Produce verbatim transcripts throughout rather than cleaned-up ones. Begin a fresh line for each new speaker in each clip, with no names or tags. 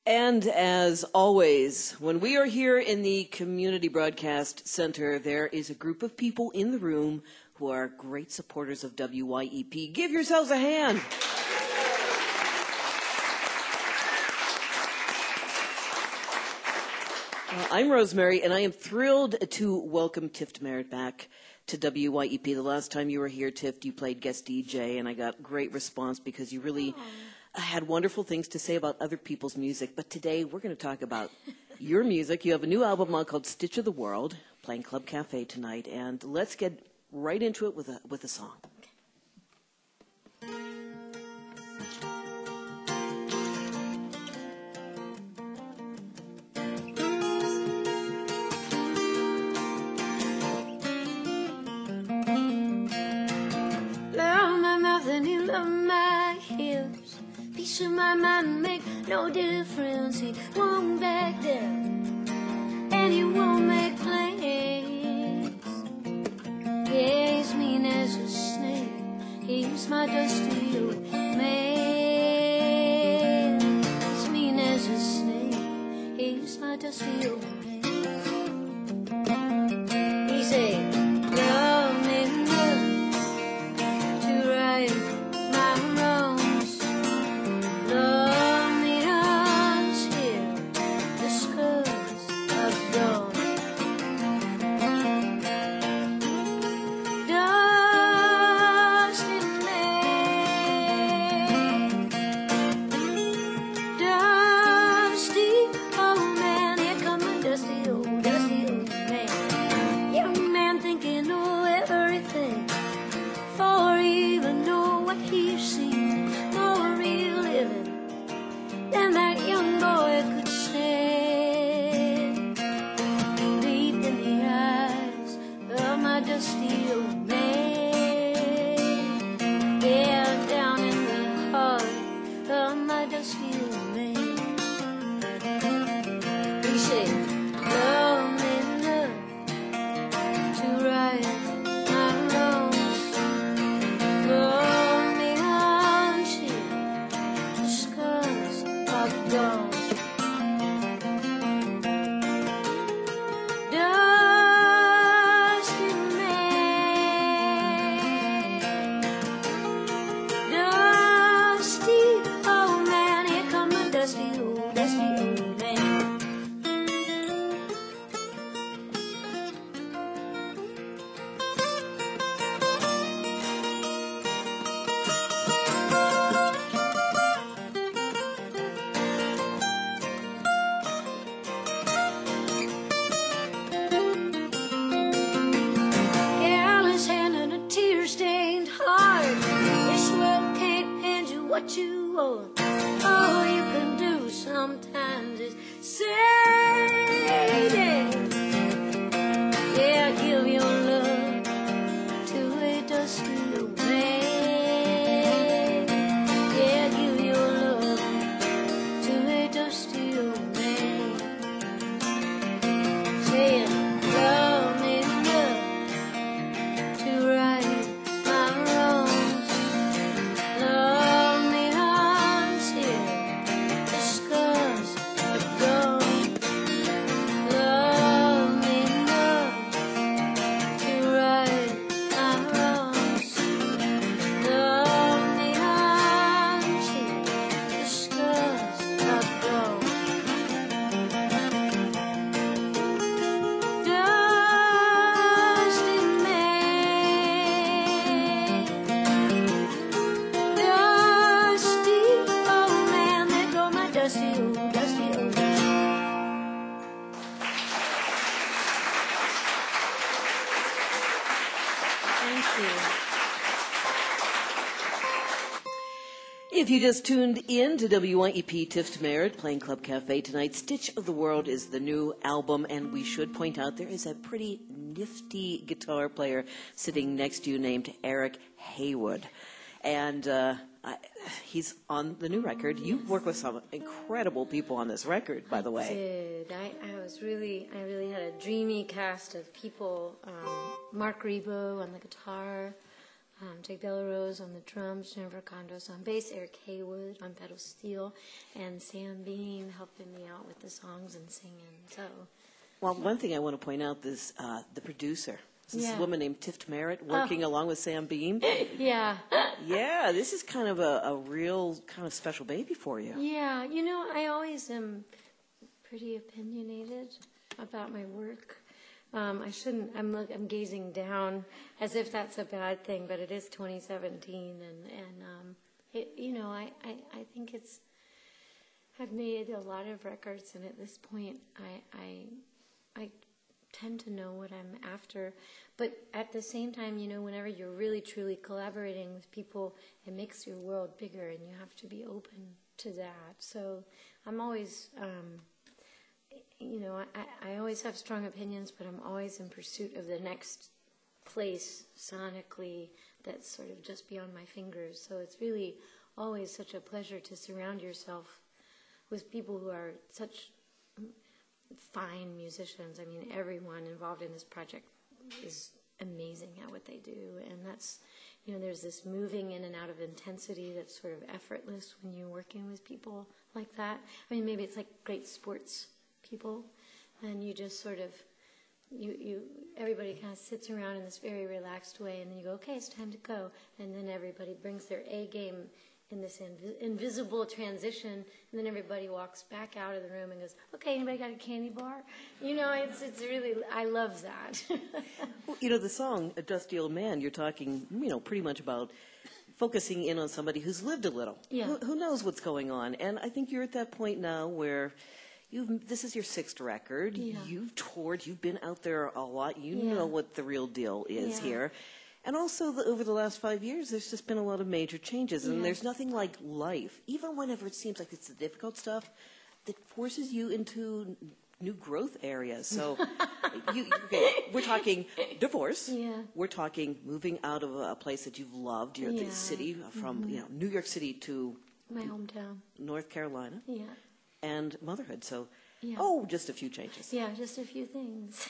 And as always, when we are here in the Community Broadcast Center, there is a group of people in the room who are great supporters of W Y E P. Give yourselves a hand. Uh, I'm Rosemary, and I am thrilled to welcome Tiff Merritt back to W Y E P. The last time you were here, Tiff, you played guest D J, and I got great response because you really... Aww. I had wonderful things to say about other people's music, but today we're going to talk about your music. You have a new album out called Stitch of the World, playing Club Cafe tonight, and let's get right into it with a with a song.
Love my mouth and you love my hips. Piece of my mind make no difference. He won't back down, and he won't make plans. Yeah, he's mean as a snake. He's my dusty old man. He's mean as a snake. He's my dusty old man. He said, love me enough to right my wrongs. Love me until the scars are gone. Dusty man, dusty old man, here come a dusty old, dusty old man. Young man thinking know everything, for even know what he's seen, more real living than that young boy could stand. Deep in the eyes of my dusty old man, yeah, down in the heart of my dusty old man. He said, love me enough to right my wrongs. Love me until the scars are gone. Dusty man, dusty old man, here come a dusty old, dusty old man. Careless hand and a tear-stained heart. This world can't hand you what you want. All you can do sometimes is say it. Yeah, give your love to a dusty old man. Yeah, give your love to a dusty old man. Saying, love me enough to right my wrongs. Love me until the scars are gone. Love me enough to right my wrongs. Love me until the scars are gone. Dusty man, dusty old man, there go my dusty old, dusty old man. Thank you.
If you just tuned in to W Y E P, Tiff Merritt playing Club Cafe tonight, Stitch of the World is the new album, and we should point out there is a pretty nifty guitar player sitting next to you named Eric Haywood. And uh, I, he's on the new record. You work with some incredible people on this record, by the way.
I did. I, I was really, I really had a dreamy cast of people. Um, Mark Rebo on the guitar, Um, Jake Bellerose on the drums, Jennifer Condos on bass, Eric Haywood on pedal steel, and Sam Beam helping me out with the songs and singing. So,
well, one thing I want to point out is uh, the producer. This
yeah.
is a woman named Tift Merritt working oh. along with Sam Beam.
Yeah.
Yeah, this is kind of a, a real kind of special baby for you.
Yeah, you know, I always am pretty opinionated about my work. Um, I shouldn't, I'm, look, I'm gazing down as if that's a bad thing, but it is twenty seventeen, and, and um, it, you know, I, I, I think it's, I've made a lot of records, and at this point, I, I, I tend to know what I'm after. But at the same time, you know, whenever you're really, truly collaborating with people, it makes your world bigger, and you have to be open to that. So I'm always... Um, You know, I, I always have strong opinions, but I'm always in pursuit of the next place sonically that's sort of just beyond my fingers. So it's really always such a pleasure to surround yourself with people who are such fine musicians. I mean, everyone involved in this project is amazing at what they do. And that's, you know, there's this moving in and out of intensity that's sort of effortless when you're working with people like that. I mean, maybe it's like great sports people, and you just sort of, you, you, everybody kind of sits around in this very relaxed way, and then you go, okay, it's time to go, and then everybody brings their A game in this invi- invisible transition, and then everybody walks back out of the room and goes, okay, anybody got a candy bar? You know, it's it's really, I love that.
Well, you know, the song, A Dusty Old Man, you're talking, you know, pretty much about focusing in on somebody who's lived a little,
yeah.
who, who knows what's going on, and I think you're at that point now where You've, this is your sixth record.
Yeah.
You've toured. You've been out there a lot. You
yeah.
know what the real deal is
yeah.
here. And also, the, over the last five years, there's just been a lot of major changes. And
yeah.
there's nothing like life, even whenever it seems like it's the difficult stuff, that forces you into new growth areas. So you, okay, we're talking divorce.
Yeah.
We're talking moving out of a place that you've loved, your
yeah.
the city, from
mm-hmm.
you know New York City to
my hometown,
North Carolina.
Yeah.
And motherhood. So,
yeah.
oh, just a few changes.
Yeah, just a few things.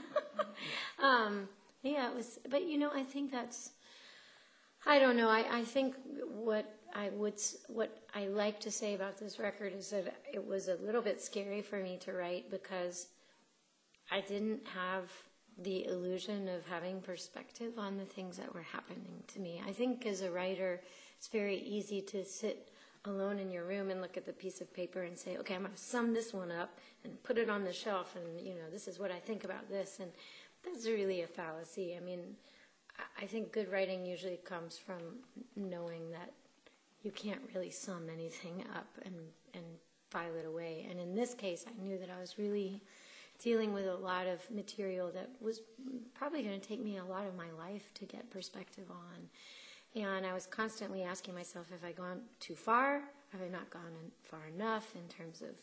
um, yeah, it was, but you know, I think that's, I don't know, I, I think what I would, what I like to say about this record is that it was a little bit scary for me to write because I didn't have the illusion of having perspective on the things that were happening to me. I think as a writer, it's very easy to sit alone in your room and look at the piece of paper and say, okay, I'm going to sum this one up and put it on the shelf, and, you know, this is what I think about this. And that's really a fallacy. I mean, I think good writing usually comes from knowing that you can't really sum anything up and, and file it away. And in this case, I knew that I was really dealing with a lot of material that was probably going to take me a lot of my life to get perspective on. And I was constantly asking myself, have I gone too far? Have I not gone far enough in terms of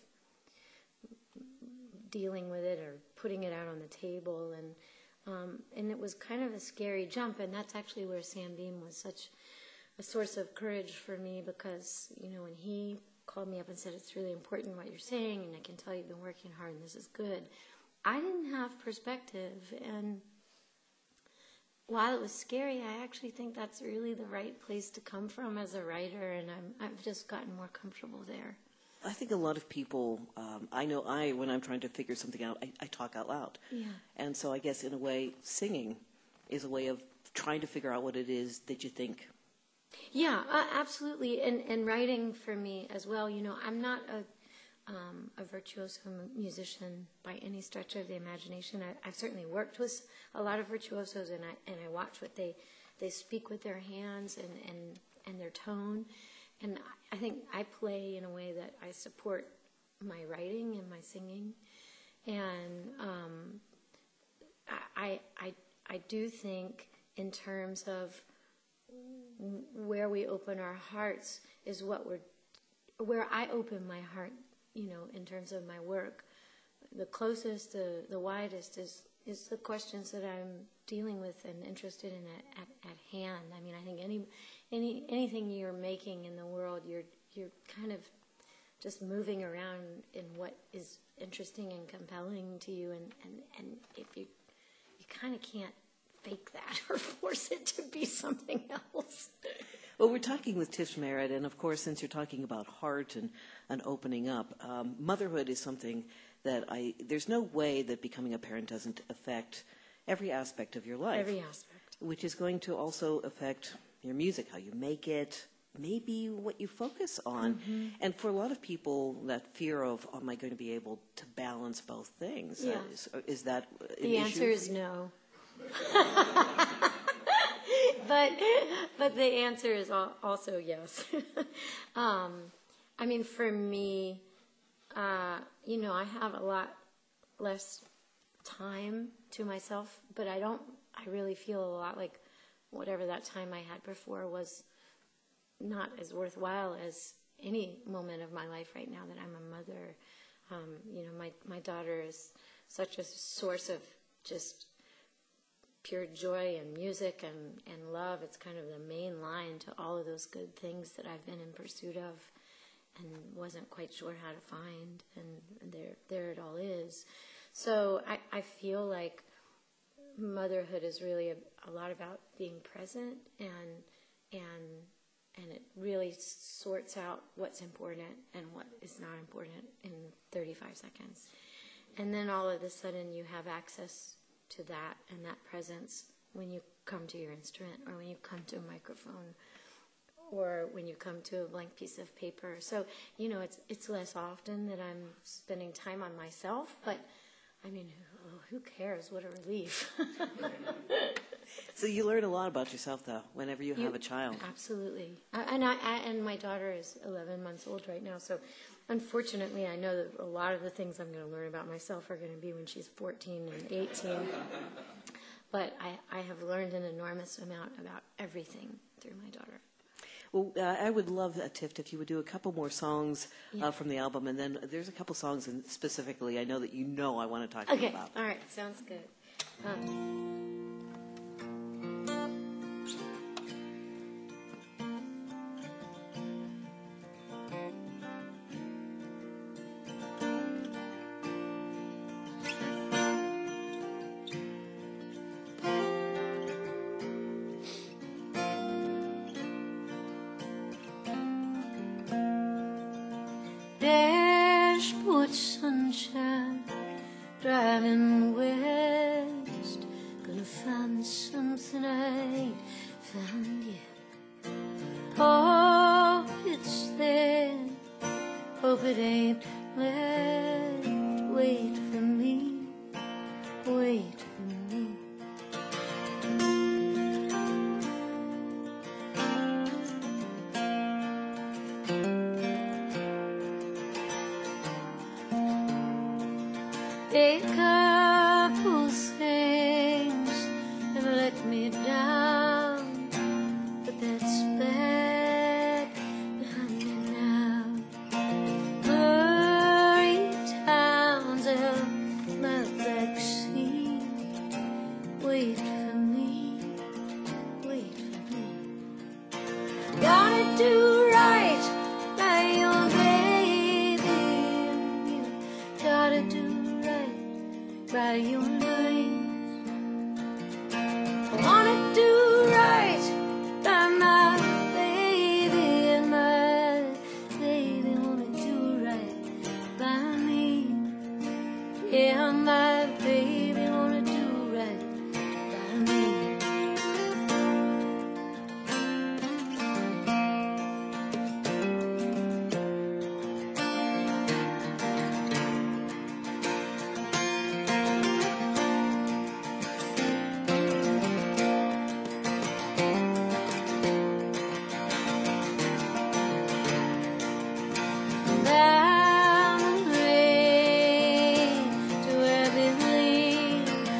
dealing with it or putting it out on the table? And um, and it was kind of a scary jump, and that's actually where Sam Beam was such a source of courage for me, because, you know, when he called me up and said, it's really important what you're saying, and I can tell you've been working hard and this is good, I didn't have perspective. And while it was scary, I actually think that's really the right place to come from as a writer, and I'm, I've just gotten more comfortable there.
I think a lot of people, um, I know I, when I'm trying to figure something out, I, I talk out loud.
Yeah.
And so I guess in a way, singing is a way of trying to figure out what it is that you think.
Yeah, uh, absolutely. And, and writing for me as well. You know, I'm not a Um, a virtuoso musician by any stretch of the imagination. I, I've certainly worked with a lot of virtuosos, and I and I watch what they they speak with their hands and, and, and their tone. And I think I play in a way that I support my writing and my singing. And um, I, I I do think in terms of where we open our hearts is what we're where I open my heart. You know, in terms of my work, the closest, the, the widest is, is the questions that I'm dealing with and interested in at, at, at hand. I mean, I think any, any, anything you're making in the world, you're, you're kind of just moving around in what is interesting and compelling to you. And, and, and if you, you kind of can't fake that or force it to be something else.
Well, we're talking with Tiff Merritt, and of course, since you're talking about heart and, and opening up, um, motherhood is something that I, there's no way that becoming a parent doesn't affect every aspect of your life.
Every aspect.
Which is going to also affect your music, how you make it, maybe what you focus on. Mm-hmm. And for a lot of people, that fear of, am I going to be able to balance both things?
Yeah.
Uh, is, is that an
The
issue?
answer is no. but but the answer is also yes. um, I mean, for me, uh, you know, I have a lot less time to myself, but I don't, I really feel a lot like whatever that time I had before was not as worthwhile as any moment of my life right now that I'm a mother. Um, you know, my, my daughter is such a source of just pure joy and music and, and love. It's kind of the main line to all of those good things that I've been in pursuit of and wasn't quite sure how to find, and there there it all is. So I, I feel like motherhood is really a, a lot about being present, and and and it really sorts out what's important and what is not important in thirty-five seconds. And then all of a sudden you have access to that and that presence when you come to your instrument, or when you come to a microphone, or when you come to a blank piece of paper. So, you know, it's it's less often that I'm spending time on myself, but I mean, who, who cares? What a relief.
So you learn a lot about yourself, though, whenever you, you have a child.
Absolutely. I, and I, I and my daughter is eleven months old right now, so unfortunately I know that a lot of the things I'm going to learn about myself are going to be when she's fourteen and eighteen. But I, I have learned an enormous amount about everything through my daughter.
Well, uh, I would love, uh, Tiff, if you would do a couple more songs
yeah.
uh, from the album, and then there's a couple songs in specifically I know that you know I want to talk
okay.
to you about.
All right, sounds good. Um, Dashboard sunshine, driving west, gonna find something I ain't found yet. Oh, it's there, hope it ain't left. Wait for me, wait for me. A couple things have let me down, but that's back behind me now. Hurry towns out my backseat. Wait for me, wait for me. Gotta do right by your baby, and you gotta do by your nights. I wanna do right by my baby, and my baby wanna do right by me. Yeah, my baby wanna do right by me. Down the rain to where we live,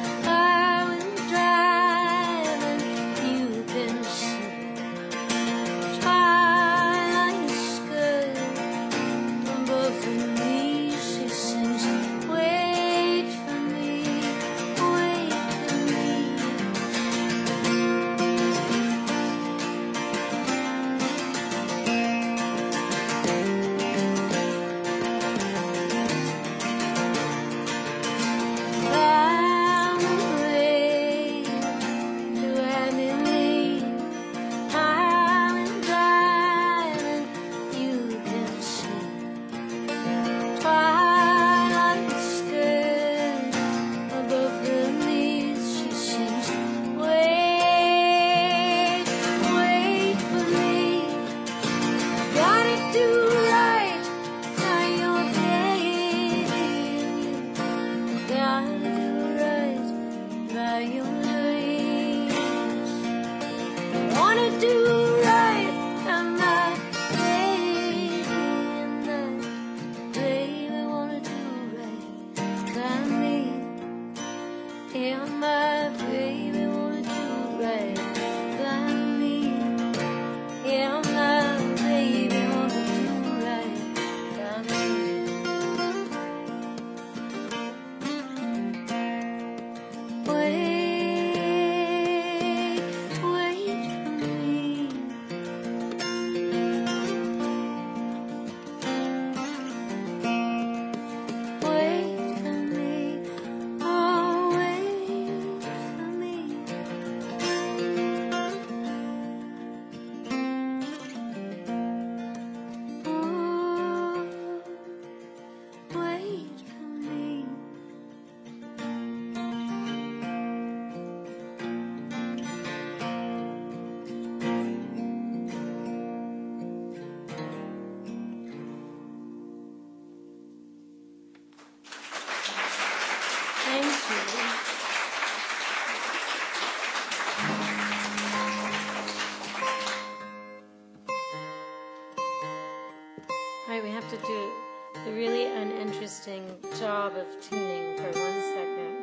All right, we have to do a really uninteresting job of tuning for one second.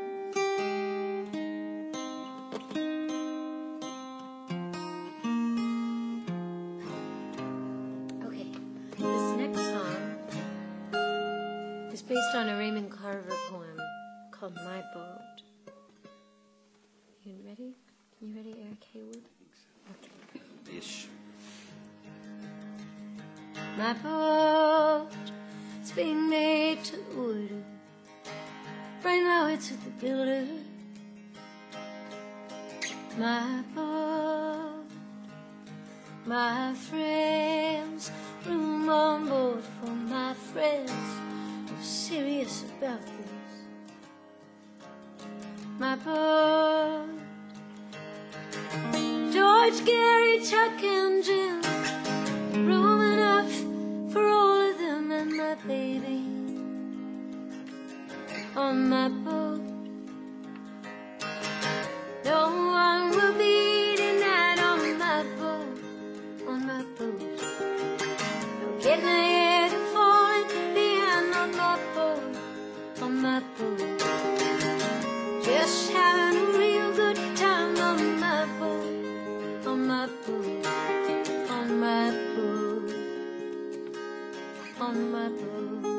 Okay, this next song is based on a Raymond Carver poem called My Boat. You ready? You ready, Eric Haywood? Okay.
Ish.
My boat, it's being made to order. Right now it's at the builder. My boat, my friends, room on board for my friends who're serious about this. My boat, George, Gary, Chuck, and Jim, room enough for all of them and my baby on my boat. No one will be denied on my boat, on my boat. No getting ahead and falling behind on my boat, on my boat. Just having a real good time on my boat, on my boat, on my boat, on my boat.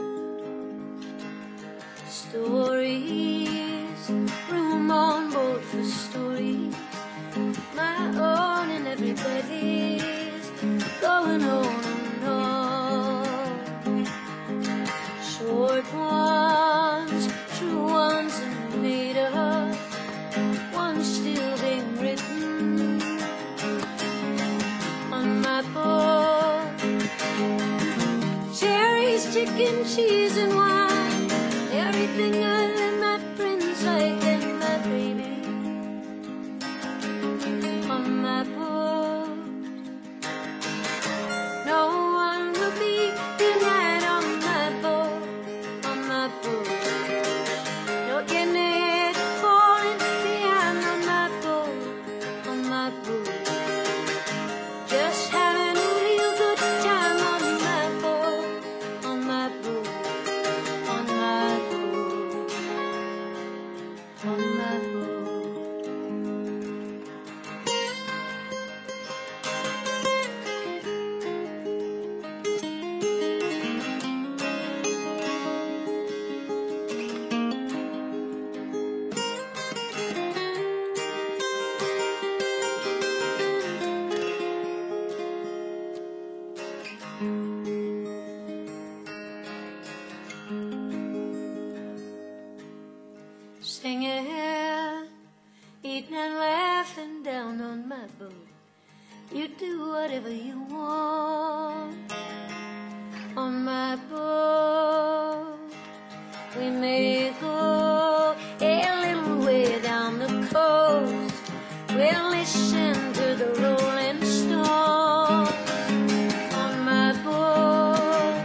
Stories, room on board for stories, my own and everybody's, going on and on. Short ones, true ones, and made up, one still being written on my boat. Cherries, chicken, cheese, and wine, everything I let my friends like and my baby on my boat. No one will be denied on my boat, on my boat. No getting ahead and falling behind on my boat, on my boat. Just having a real good time on my boat, on my boat, on my boat, on my boat. Singing, eating and laughing down on my boat. You do whatever you want on my boat. We may go a little way down the coast. We'll listen to the rolling stone on my boat.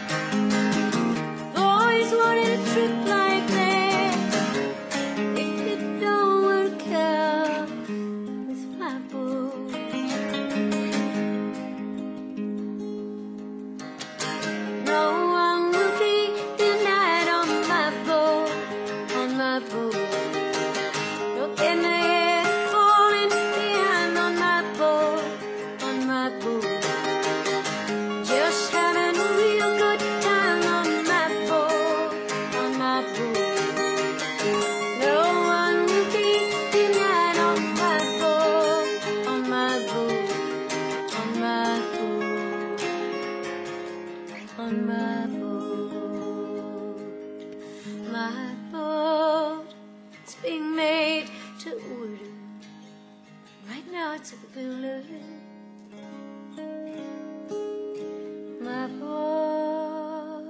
Always wanted a trip like that. If it don't work out with my boat, no one will be denied on my boat, on my boat. No getting ahead, falling behind on my boat, on my boat. Just having a real good time on my boat, on my boat. No one will be denied on my boat, on my boat, on my boat, on my boat. My boat, it's being made to order. Right now it's at the builder. My boat.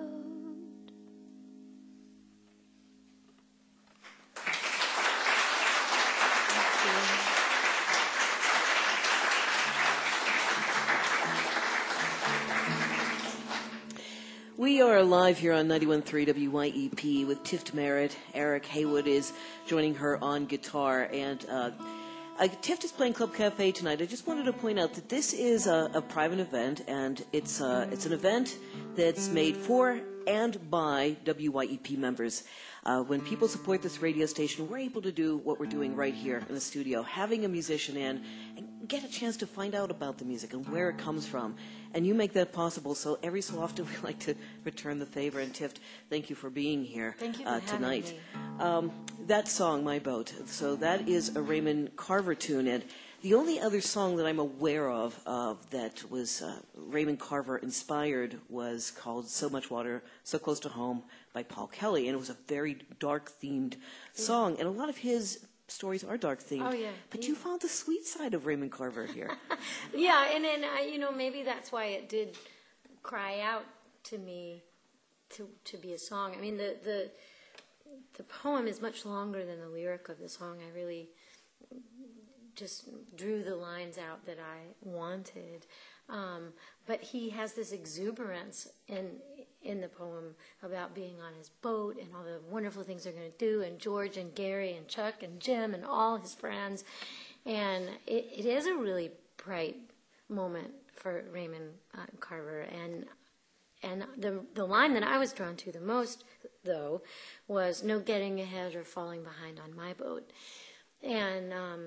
We are are live here on ninety-one point three W Y E P with Tift Merritt. Eric Haywood is joining her on guitar, and uh, uh, Tift is playing Club Cafe tonight. I just wanted to point out that this is a, a private event, and it's uh, it's an event that's made for and by W Y E P members. Uh, when people support this radio station, we're able to do what we're doing right here in the studio, having a musician in and get a chance to find out about the music and where it comes from. And you make that possible, so every so often we like to return the favor. And Tift, thank you for being here
Thank you for
uh,
having
tonight.
me.
Um, that song, My Boat, so that is a Raymond Carver tune. And the only other song that I'm aware of uh, that was uh, Raymond Carver inspired was called So Much Water, So Close to Home by Paul Kelly. And it was a very dark-themed song. And a lot of his stories are dark-themed.
Oh, yeah.
But
Yeah.
you found the sweet side of Raymond Carver here.
Yeah, and then I, you know, maybe that's why it did cry out to me to to be a song. I mean, the the the poem is much longer than the lyric of the song. I really just drew the lines out that I wanted, um, but he has this exuberance in in the poem about being on his boat and all the wonderful things they're going to do, and George and Gary and Chuck and Jim and all his friends. And it, it is a really bright moment for Raymond uh, Carver. And and the the line that I was drawn to the most, though, was no getting ahead or falling behind on my boat. And um,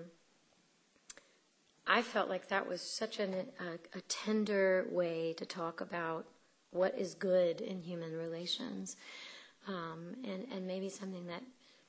I felt like that was such an, a, a tender way to talk about what is good in human relations, um, and, and maybe something that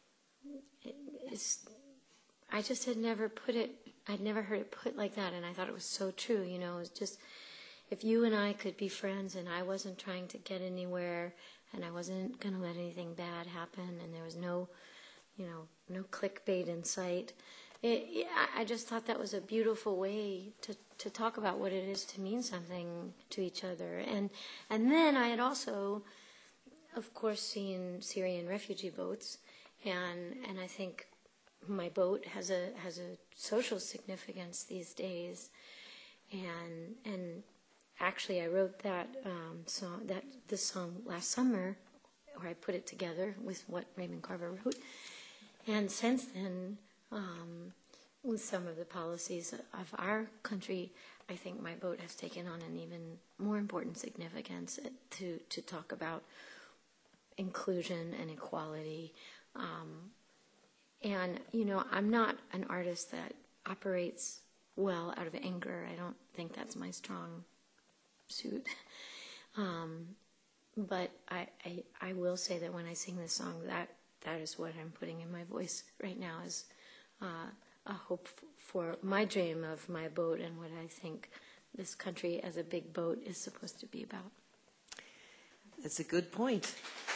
is, I just had never put it, I'd never heard it put like that, and I thought it was so true, you know. It was just, if you and I could be friends and I wasn't trying to get anywhere and I wasn't going to let anything bad happen and there was no, you know, no clickbait in sight, it, it, I just thought that was a beautiful way to, to talk about what it is to mean something to each other. And and then I had also, of course, seen Syrian refugee boats, and and I think my boat has a has a social significance these days. And and actually, I wrote that um, song that this song last summer, or I put it together with what Raymond Carver wrote. And since then, um, with some of the policies of our country, I think my boat has taken on an even more important significance to, to talk about inclusion and equality. Um, and, you know, I'm not an artist that operates well out of anger. I don't think that's my strong suit. Um, but I, I, I will say that when I sing this song, that that is what I'm putting in my voice right now, is uh, a hope f- for my dream of my boat and what I think this country as a big boat is supposed to be about.
That's a good point.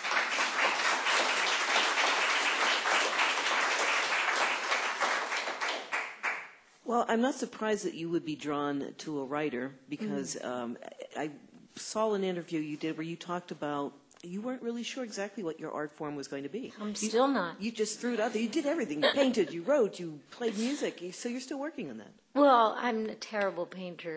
Well, I'm not surprised that you would be drawn to a writer, because mm. um, I saw an interview you did where you talked about you weren't really sure exactly what your art form was going to be.
I'm
you,
still not.
You just threw it out there. You did everything. You painted, you wrote, you played music. You, so you're still working on that.
Well, I'm a terrible painter.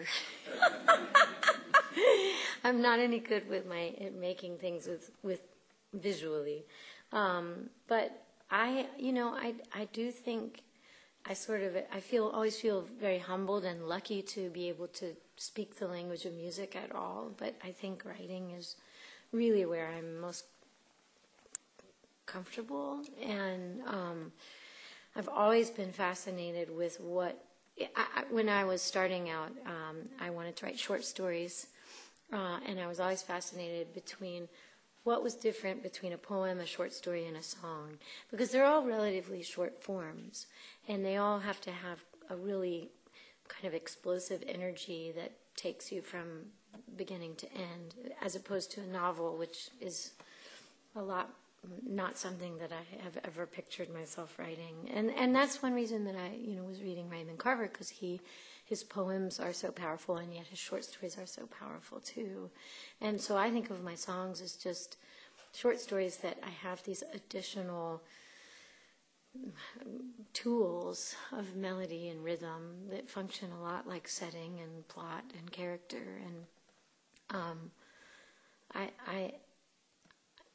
I'm not any good with my making things with, with visually. Um, but I, you know, I, I do think I sort of, I feel, always feel very humbled and lucky to be able to speak the language of music at all. But I think writing is really where I'm most comfortable. And um, I've always been fascinated with what, I, I, when I was starting out, um, I wanted to write short stories. Uh, and I was always fascinated between what was different between a poem, a short story, and a song, because they're all relatively short forms, and they all have to have a really kind of explosive energy that takes you from beginning to end, as opposed to a novel, which is a lot not something that I have ever pictured myself writing. And and that's one reason that I, you know, was reading Raymond Carver, because he, his poems are so powerful, and yet his short stories are so powerful too. And so I think of my songs as just short stories that I have these additional tools of melody and rhythm that function a lot like setting and plot and character. And um, I, I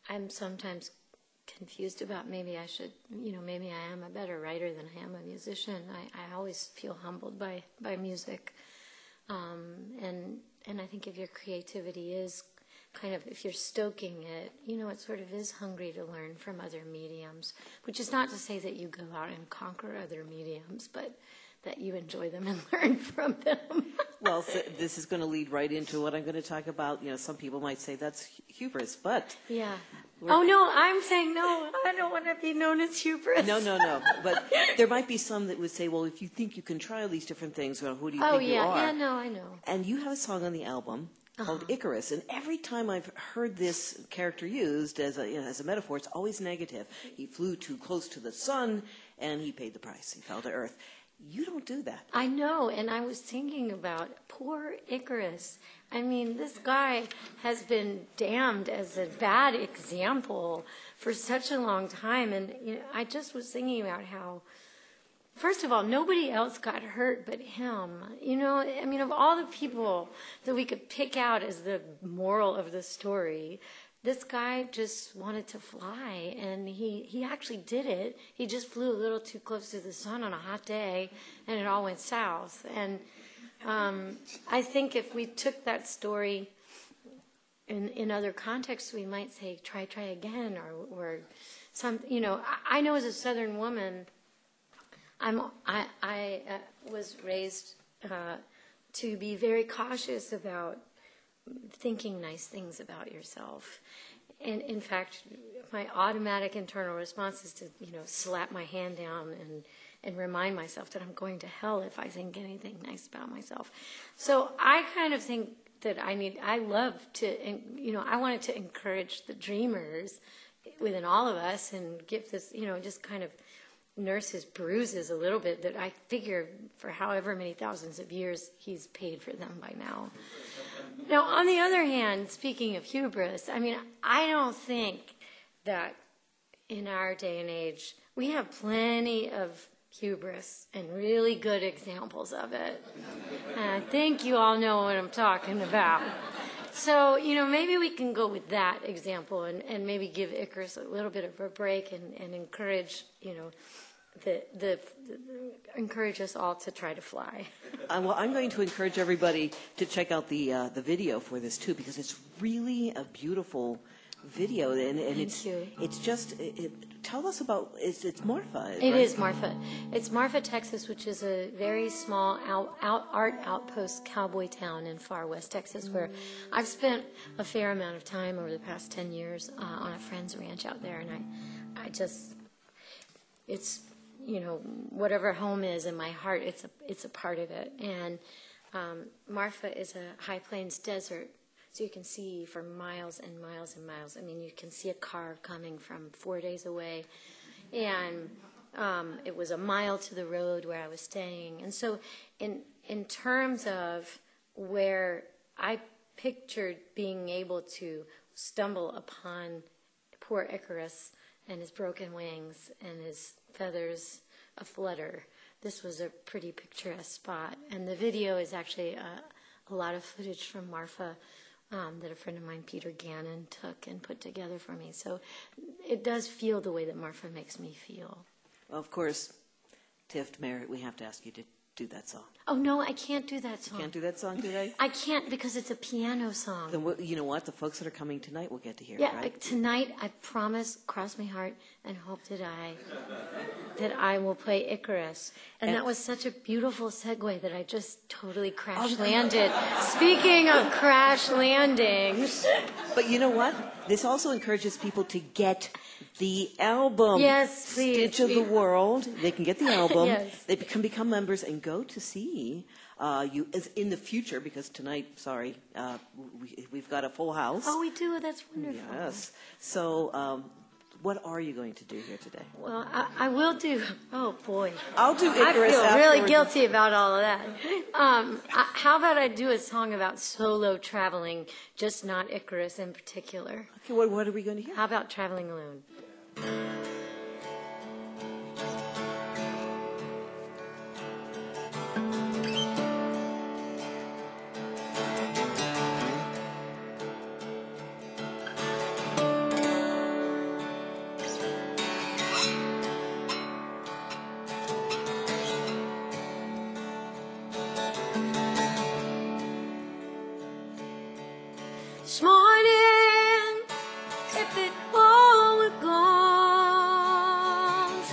I'm sometimes confused about maybe I should, you know, maybe I am a better writer than I am a musician. I, I always feel humbled by, by music. Um, and and I think if your creativity is kind of, if you're stoking it, you know, it sort of is hungry to learn from other mediums, which is not to say that you go out and conquer other mediums, but that you enjoy them and learn from them.
Well, so this is going to lead right into what I'm going to talk about. You know, some people might say that's hubris, but...
Yeah. Oh, no, I'm saying no. I don't want to be known as hubris.
No, no, no. But there might be some that would say, well, if you think you can try all these different things, well, who do you
oh,
think
yeah.
you are?
Yeah, no, I know.
And you have a song on the album called uh-huh. Icarus, and every time I've heard this character used as a, you know, as a metaphor, it's always negative. He flew too close to the sun, and he paid the price. He fell to earth. You don't do that.
I know, and I was thinking about poor Icarus. I mean, this guy has been damned as a bad example for such a long time, and you know, I just was thinking about how, first of all, nobody else got hurt but him. You know, I mean, of all the people that we could pick out as the moral of the story, this guy just wanted to fly, and he, he actually did it. He just flew a little too close to the sun on a hot day, and it all went south. And um, I think if we took that story in in other contexts, we might say, try, try again, or, or some, you know, I, I know as a Southern woman, I'm, I, I uh, was raised uh, to be very cautious about thinking nice things about yourself. And in fact, my automatic internal response is to, you know, slap my hand down and, and remind myself that I'm going to hell if I think anything nice about myself. So I kind of think that I need, I love to, you know, I wanted to encourage the dreamers within all of us and give this, you know, just kind of nurse his bruises a little bit, that I figure for however many thousands of years he's paid for them by now. Now, on the other hand, speaking of hubris, I mean, I don't think that in our day and age, we have plenty of hubris and really good examples of it. And I think you all know what I'm talking about. So, you know, maybe we can go with that example and, and maybe give Icarus a little bit of a break and, and encourage, you know, the, the, the encourage us all to try to fly.
Uh, well, I'm going to encourage everybody to check out the uh, the video for this too, because it's really a beautiful video, and, and
Thank
it's
you.
it's just it, it, tell us about it's it's Marfa.
It
right?
is Marfa. It's Marfa, Texas, which is a very small out, out, art outpost cowboy town in far west Texas, where I've spent a fair amount of time over the past ten years uh, on a friend's ranch out there, and I I just it's. you know, whatever home is in my heart, it's a it's a part of it. And um, Marfa is a high plains desert, so you can see for miles and miles and miles. I mean, you can see a car coming from four days away, and um, it was a mile to the road where I was staying. And so, in in terms of where I pictured being able to stumble upon poor Icarus and his broken wings and his feathers aflutter, this was a pretty picturesque spot. And the video is actually a, a lot of footage from Marfa um, that a friend of mine, Peter Gannon, took and put together for me. So it does feel the way that Marfa makes me feel.
Well, of course, Tift Merritt, we have to ask you to do that song.
Oh, no, I can't do that song.
You can't do that song today?
I can't because it's a piano song.
Then what, you know what? The folks that are coming tonight will get to hear
Yeah,
it, right?
like tonight, I promise, cross my heart, and hope that I that I will play Icarus. And,
And-
that was such a beautiful segue that I just totally crash landed. Speaking of crash landings,
But you know what? This also encourages people to get the album.
Yes, please.
Stitch of the World. They can get the album.
Yes.
They can become members and go to see uh, you as in the future, because tonight, sorry, uh, we, we've got a full house.
oh, we do. That's wonderful.
Yes. So um, what are you going to do here today?
Well, I, I will do. Oh boy,
I'll do
I
Icarus
feel
afterwards.
really guilty about all of that. Um, I, how about I do a song about solo traveling, just not Icarus in particular?
Okay, what, what are we going to hear?
How about traveling alone?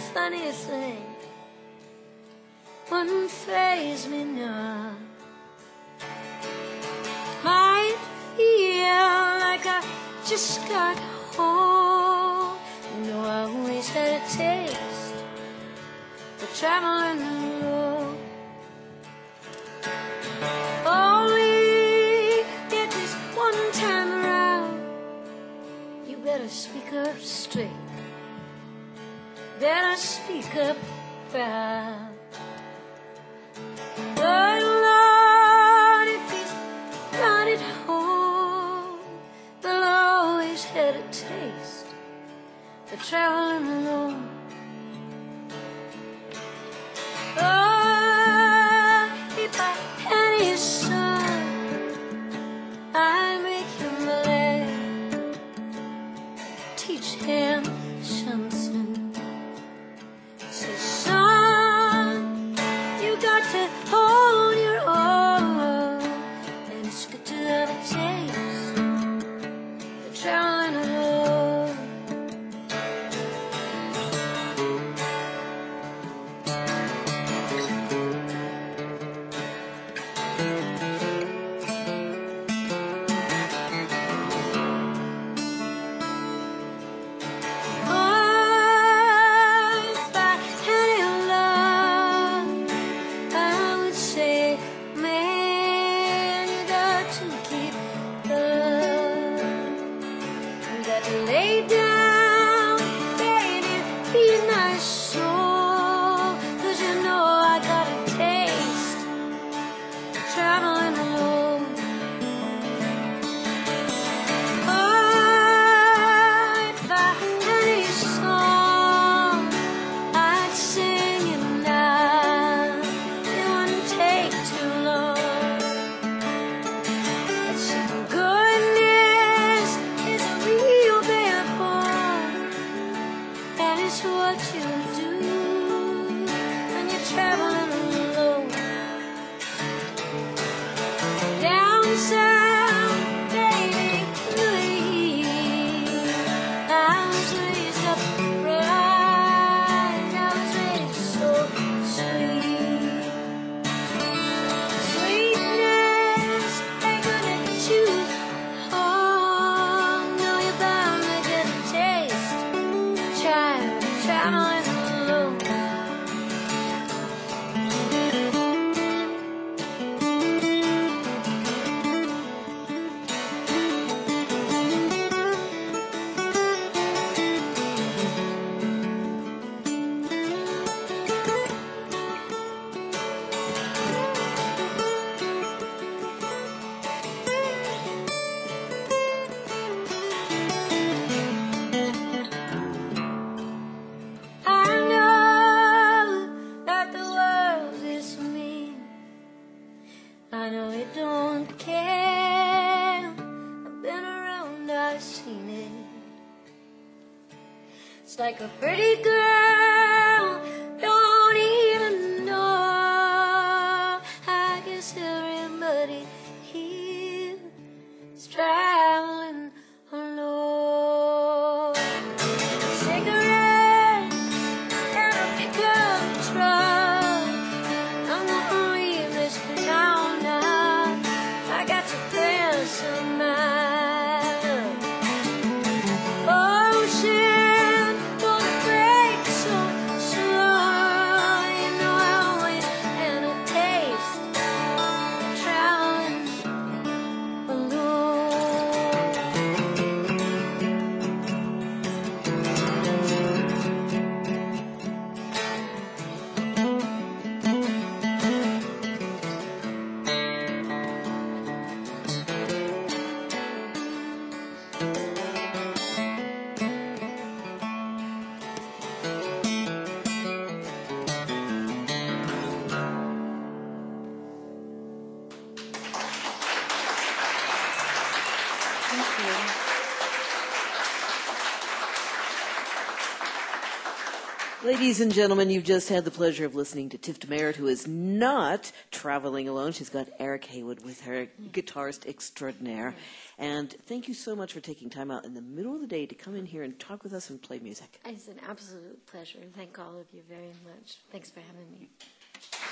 funny thing wouldn't faze me now. I feel like I just got home. You know I always had a taste for traveling alone. Only get this one time around. You better speak up straight. Better speak up proud. But Lord, if he's got it home, they'll always had a taste for traveling alone. Oh, if I had his son, I'd make him laugh, teach him something. Say, son, you got to hold your own, and it's good to have a taste for traveling alone. Oh, if I had your love, I would say, man, you got to keep love. You got to lay down, baby, be a nice soul, 'cause you know I got a taste for traveling alone. Oh, if I had a song, I'd sing it now. It wouldn't take too long. It's goodness is a real bad boy, and it's what you do when you're traveling alone. Down south, baby, please. I was raised up right. I was raised so sweet. Sweetness ain't gonna get you home. No, you're bound to get a taste. Child, traveling alone. I know that the world is mean. I know it don't care. I've been around, I've seen it. It's like a pretty girl don't even know. I guess everybody here is traveling alone. Cigarettes and a pickup truck. I'm gonna leave this town now. I got to clear some mind. Ocean gonna break some
Ladies and gentlemen, you've just had the pleasure of listening to Tiff Merritt, who is not traveling alone. She's got Eric Haywood with her, guitarist extraordinaire. And thank you so much for taking time out in the middle of the day to come in here and talk with us and play music.
It's an absolute pleasure, and thank all of you very much. Thanks for having me.